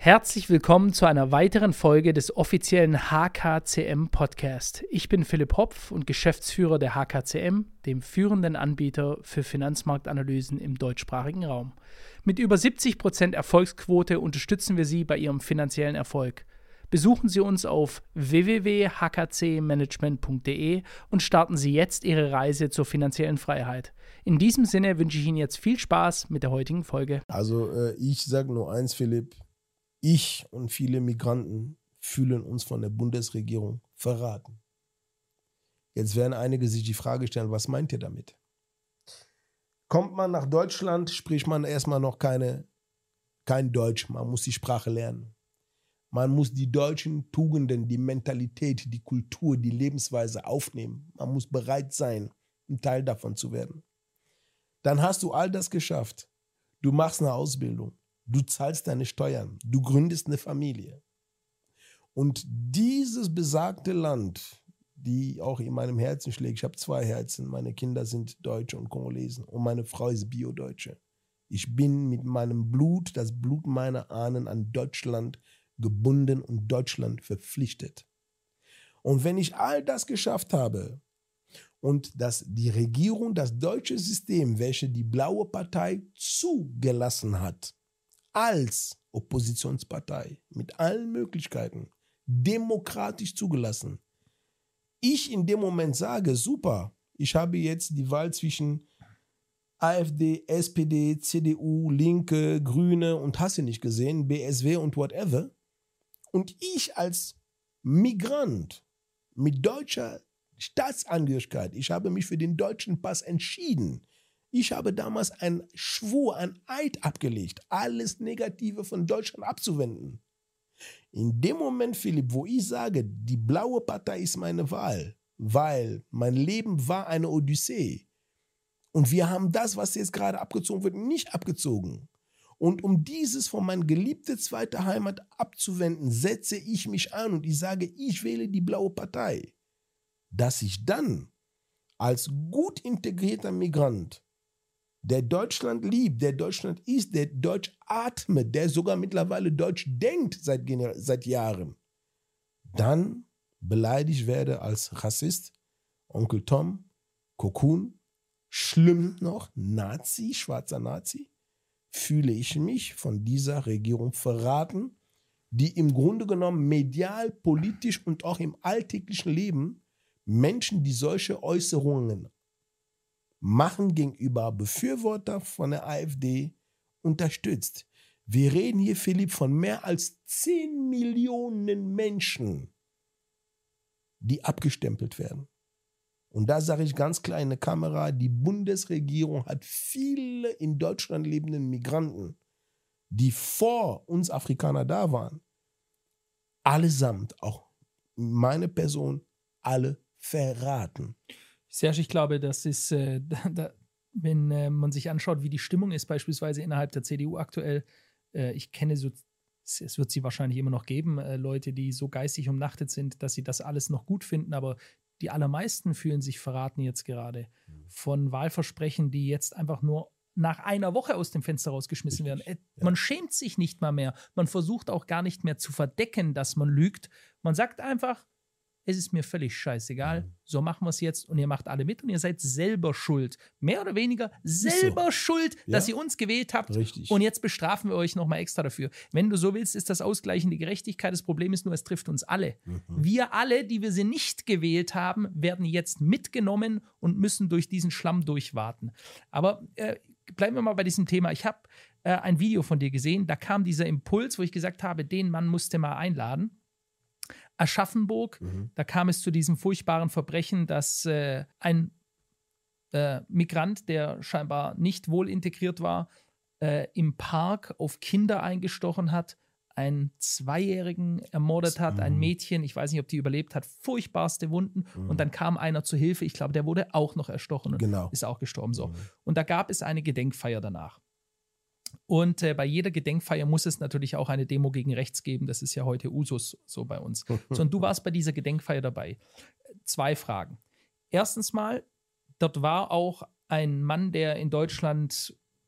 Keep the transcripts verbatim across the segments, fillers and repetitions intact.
Herzlich willkommen zu einer weiteren Folge des offiziellen H K C M Podcast. Ich bin Philipp Hopf und Geschäftsführer der H K C M, dem führenden Anbieter für Finanzmarktanalysen im deutschsprachigen Raum. Mit über siebzig Prozent Erfolgsquote unterstützen wir Sie bei Ihrem finanziellen Erfolg. Besuchen Sie uns auf w w w punkt h k c management punkt d e und starten Sie jetzt Ihre Reise zur finanziellen Freiheit. In diesem Sinne wünsche ich Ihnen jetzt viel Spaß mit der heutigen Folge. Also äh, ich sage nur eins, Philipp. Ich und viele Migranten fühlen uns von der Bundesregierung verraten. Jetzt werden einige sich die Frage stellen, was meint ihr damit? Kommt man nach Deutschland, spricht man erstmal noch keine, kein Deutsch. Man muss die Sprache lernen. Man muss die deutschen Tugenden, die Mentalität, die Kultur, die Lebensweise aufnehmen. Man muss bereit sein, ein Teil davon zu werden. Dann hast du all das geschafft. Du machst eine Ausbildung. Du zahlst deine Steuern. Du gründest eine Familie. Und dieses besagte Land, die auch in meinem Herzen schlägt, ich habe zwei Herzen, meine Kinder sind Deutsche und Kongolesen und meine Frau ist Bio-Deutsche. Ich bin mit meinem Blut, das Blut meiner Ahnen an Deutschland gebunden und Deutschland verpflichtet. Und wenn ich all das geschafft habe und dass die Regierung, das deutsche System, welche die Blaue Partei zugelassen hat, als Oppositionspartei mit allen Möglichkeiten demokratisch zugelassen, ich in dem Moment sage, super, ich habe jetzt die Wahl zwischen AfD, S P D, C D U, Linke, Grüne und hast du nicht gesehen, B S W und whatever. Und ich als Migrant mit deutscher Staatsangehörigkeit, ich habe mich für den deutschen Pass entschieden. Ich habe damals einen Schwur, einen Eid abgelegt, alles Negative von Deutschland abzuwenden. In dem Moment, Philipp, wo ich sage, die Blaue Partei ist meine Wahl, weil mein Leben war eine Odyssee und wir haben das, was jetzt gerade abgezogen wird, nicht abgezogen. Und um dieses von meiner geliebten zweiten Heimat abzuwenden, setze ich mich an und ich sage, ich wähle die Blaue Partei. Dass ich dann als gut integrierter Migrant, der Deutschland liebt, der Deutschland ist, der Deutsch atmet, der sogar mittlerweile Deutsch denkt seit, seit Jahren, dann beleidigt werde als Rassist, Onkel Tom, Kokun, schlimm noch, Nazi, schwarzer Nazi, fühle ich mich von dieser Regierung verraten, die im Grunde genommen medial, politisch und auch im alltäglichen Leben Menschen, die solche Äußerungen machen gegenüber Befürworter von der AfD, unterstützt. Wir reden hier, Philipp, von mehr als zehn Millionen Menschen, die abgestempelt werden. Und da sage ich ganz klar in der Kamera, die Bundesregierung hat viele in Deutschland lebenden Migranten, die vor uns Afrikaner da waren, allesamt, auch meine Person, alle verraten. Serge, ich glaube, das ist, äh, da, wenn äh, man sich anschaut, wie die Stimmung ist, beispielsweise innerhalb der C D U aktuell, äh, ich kenne so, es wird sie wahrscheinlich immer noch geben, äh, Leute, die so geistig umnachtet sind, dass sie das alles noch gut finden, aber die allermeisten fühlen sich verraten jetzt gerade von Wahlversprechen, die jetzt einfach nur nach einer Woche aus dem Fenster rausgeschmissen werden. Äh, ja. Man schämt sich nicht mal mehr. Man versucht auch gar nicht mehr zu verdecken, dass man lügt. Man sagt einfach, es ist mir völlig scheißegal, mhm. so machen wir es jetzt und ihr macht alle mit und ihr seid selber schuld. Mehr oder weniger selber so. schuld, ja. dass ihr uns gewählt habt. Richtig. Und jetzt bestrafen wir euch nochmal extra dafür. Wenn du so willst, ist das ausgleichende Gerechtigkeit. Das Problem ist nur, es trifft uns alle. Mhm. Wir alle, die wir sie nicht gewählt haben, werden jetzt mitgenommen und müssen durch diesen Schlamm durchwarten. Aber äh, bleiben wir mal bei diesem Thema. Ich habe äh, ein Video von dir gesehen, da kam dieser Impuls, wo ich gesagt habe, den Mann musste mal einladen. Aschaffenburg, mhm. da kam es zu diesem furchtbaren Verbrechen, dass äh, ein äh, Migrant, der scheinbar nicht wohl integriert war, äh, im Park auf Kinder eingestochen hat, einen Zweijährigen ermordet hat, mhm. ein Mädchen, ich weiß nicht, ob die überlebt hat, furchtbarste Wunden mhm. und dann kam einer zu Hilfe, ich glaube, der wurde auch noch erstochen und genau. ist auch gestorben. So. Mhm. Und da gab es eine Gedenkfeier danach. Und äh, bei jeder Gedenkfeier muss es natürlich auch eine Demo gegen rechts geben. Das ist ja heute Usus so bei uns. So, und du warst bei dieser Gedenkfeier dabei. Zwei Fragen. Erstens mal, dort war auch ein Mann, der in Deutschland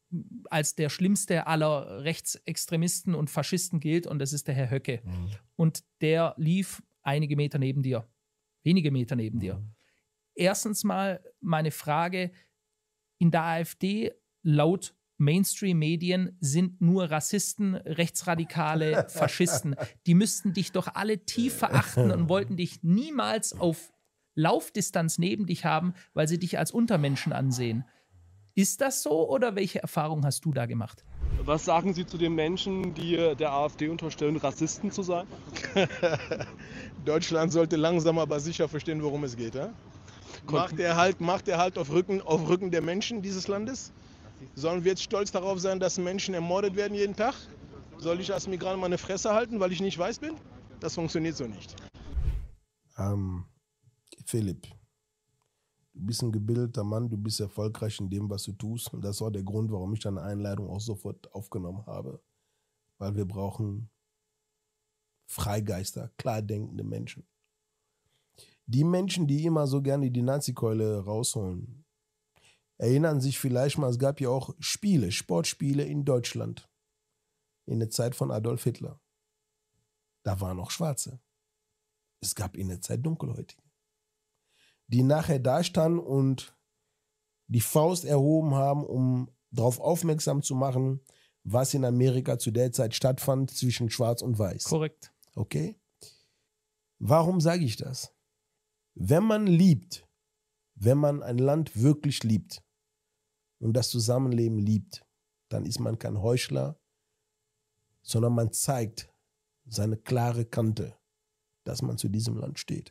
als der schlimmste aller Rechtsextremisten und Faschisten gilt, und das ist der Herr Höcke. Mhm. Und der lief einige Meter neben dir, wenige Meter neben mhm. dir. Erstens mal meine Frage, in der AfD laut Mainstream-Medien sind nur Rassisten, Rechtsradikale, Faschisten. Die müssten dich doch alle tief verachten und wollten dich niemals auf Laufdistanz neben dich haben, weil sie dich als Untermenschen ansehen. Ist das so oder welche Erfahrung hast du da gemacht? Was sagen Sie zu den Menschen, die der AfD unterstellen, Rassisten zu sein? Deutschland sollte langsam aber sicher verstehen, worum es geht. Ja? Macht er halt, macht er halt auf Rücken, auf Rücken der Menschen dieses Landes? Sollen wir jetzt stolz darauf sein, dass Menschen ermordet werden jeden Tag? Soll ich als Migrant meine Fresse halten, weil ich nicht weiß bin? Das funktioniert so nicht. Ähm, Philipp, du bist ein gebildeter Mann, du bist erfolgreich in dem, was du tust. Und das war der Grund, warum ich deine Einladung auch sofort aufgenommen habe. Weil wir brauchen Freigeister, klar denkende Menschen. Die Menschen, die immer so gerne die Nazi-Keule rausholen, erinnern sich vielleicht mal, es gab ja auch Spiele, Sportspiele in Deutschland in der Zeit von Adolf Hitler. Da waren auch Schwarze. Es gab in der Zeit Dunkelhäutige, die nachher da standen und die Faust erhoben haben, um darauf aufmerksam zu machen, was in Amerika zu der Zeit stattfand zwischen Schwarz und Weiß. Korrekt. Okay? Warum sage ich das? Wenn man liebt, wenn man ein Land wirklich liebt und das Zusammenleben liebt, dann ist man kein Heuchler, sondern man zeigt seine klare Kante, dass man zu diesem Land steht.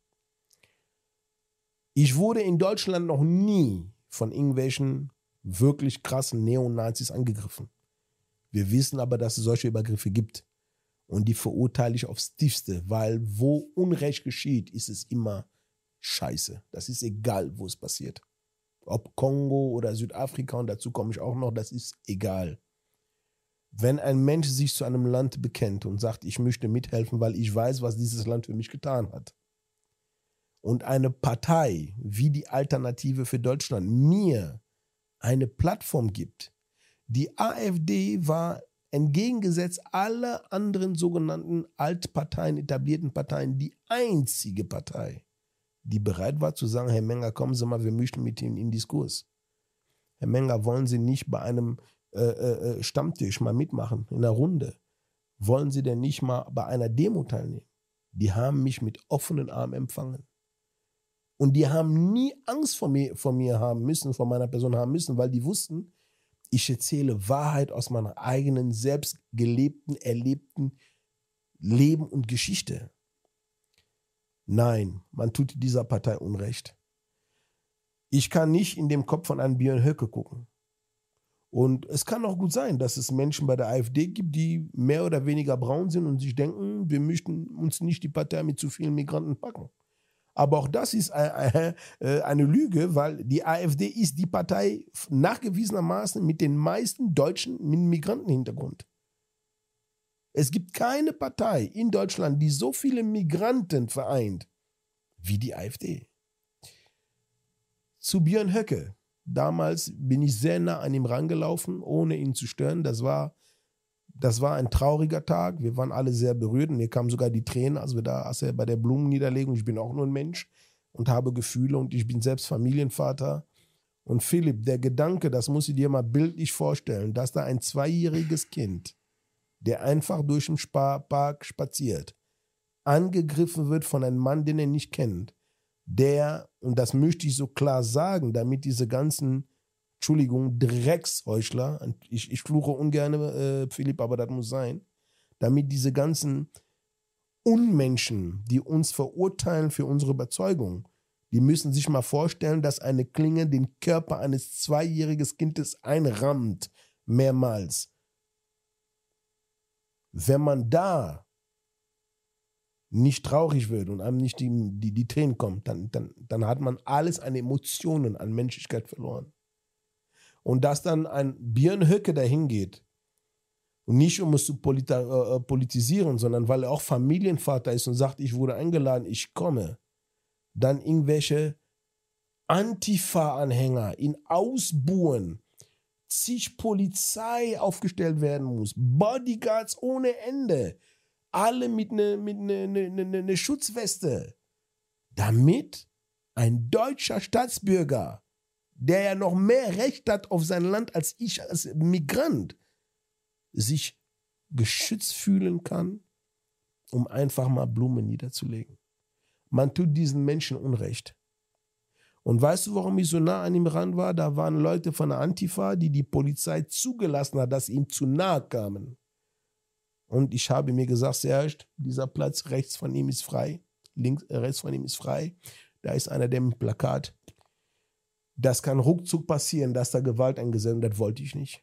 Ich wurde in Deutschland noch nie von irgendwelchen wirklich krassen Neonazis angegriffen. Wir wissen aber, dass es solche Übergriffe gibt. Und die verurteile ich aufs Tiefste, weil wo Unrecht geschieht, ist es immer Scheiße. Das ist egal, wo es passiert. Ob Kongo oder Südafrika, und dazu komme ich auch noch, das ist egal. Wenn ein Mensch sich zu einem Land bekennt und sagt, ich möchte mithelfen, weil ich weiß, was dieses Land für mich getan hat, und eine Partei wie die Alternative für Deutschland mir eine Plattform gibt, die AfD war entgegengesetzt aller anderen sogenannten Altparteien, etablierten Parteien, die einzige Partei, die bereit war zu sagen, Herr Menger, kommen Sie mal, wir möchten mit Ihnen in Diskurs. Herr Menger, wollen Sie nicht bei einem äh, äh, Stammtisch mal mitmachen, in einer Runde? Wollen Sie denn nicht mal bei einer Demo teilnehmen? Die haben mich mit offenen Armen empfangen. Und die haben nie Angst vor mir, vor mir haben müssen, vor meiner Person haben müssen, weil die wussten, ich erzähle Wahrheit aus meiner eigenen, selbst gelebten, erlebten Leben und Geschichte. Nein, man tut dieser Partei Unrecht. Ich kann nicht in dem Kopf von einem Björn Höcke gucken. Und es kann auch gut sein, dass es Menschen bei der AfD gibt, die mehr oder weniger braun sind und sich denken, wir möchten uns nicht die Partei mit zu vielen Migranten packen. Aber auch das ist eine Lüge, weil die AfD ist die Partei nachgewiesenermaßen mit den meisten Deutschen mit Migrantenhintergrund. Es gibt keine Partei in Deutschland, die so viele Migranten vereint wie die AfD. Zu Björn Höcke. Damals bin ich sehr nah an ihm rangelaufen, ohne ihn zu stören. Das war, das war ein trauriger Tag. Wir waren alle sehr berührt. Mir kamen sogar die Tränen, als wir da als er bei der Blumenniederlegung, ich bin auch nur ein Mensch und habe Gefühle und ich bin selbst Familienvater. Und Philipp, der Gedanke, das muss ich dir mal bildlich vorstellen, dass da ein zweijähriges Kind, der einfach durch den Park spaziert, angegriffen wird von einem Mann, den er nicht kennt, der, und das möchte ich so klar sagen, damit diese ganzen, Entschuldigung, Drecksheuchler, ich, ich fluche ungern, äh, Philipp, aber das muss sein, damit diese ganzen Unmenschen, die uns verurteilen für unsere Überzeugung, die müssen sich mal vorstellen, dass eine Klinge den Körper eines zweijährigen Kindes einrammt, mehrmals. Wenn man da nicht traurig wird und einem nicht die, die, die Tränen kommen, dann, dann, dann hat man alles an Emotionen, an Menschlichkeit verloren. Und dass dann ein Björn Höcke dahin geht, und nicht um es zu politi- äh, politisieren, sondern weil er auch Familienvater ist und sagt, ich wurde eingeladen, ich komme, dann irgendwelche Antifa-Anhänger ihn ausbuhen, zig Polizei aufgestellt werden muss, Bodyguards ohne Ende, alle mit einer mit ne, ne, ne, ne Schutzweste, damit ein deutscher Staatsbürger, der ja noch mehr Recht hat auf sein Land als ich als Migrant, sich geschützt fühlen kann, um einfach mal Blumen niederzulegen. Man tut diesen Menschen Unrecht. Und weißt du, warum ich so nah an ihm ran war? Da waren Leute von der Antifa, die die Polizei zugelassen hat, dass sie ihm zu nahe kamen. Und ich habe mir gesagt, Serge, dieser Platz rechts von ihm ist frei, links, äh, rechts von ihm ist frei. Da ist einer, der mit dem Plakat. Das kann ruckzuck passieren, dass da Gewalt eingesetzt wird. Das wollte ich nicht.